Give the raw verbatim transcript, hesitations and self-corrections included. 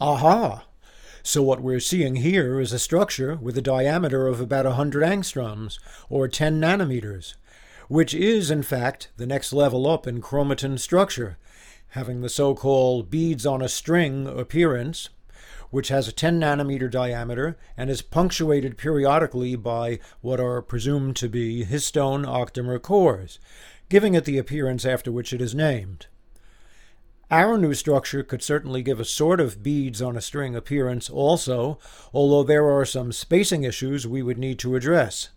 Aha! So what we're seeing here is a structure with a diameter of about one hundred angstroms, or ten nanometers, which is, in fact, the next level up in chromatin structure, having the so-called beads on a string appearance, which has a ten nanometer diameter and is punctuated periodically by what are presumed to be histone octamer cores, giving it the appearance after which it is named. Our new structure could certainly give a sort of beads on a string appearance also, although there are some spacing issues we would need to address.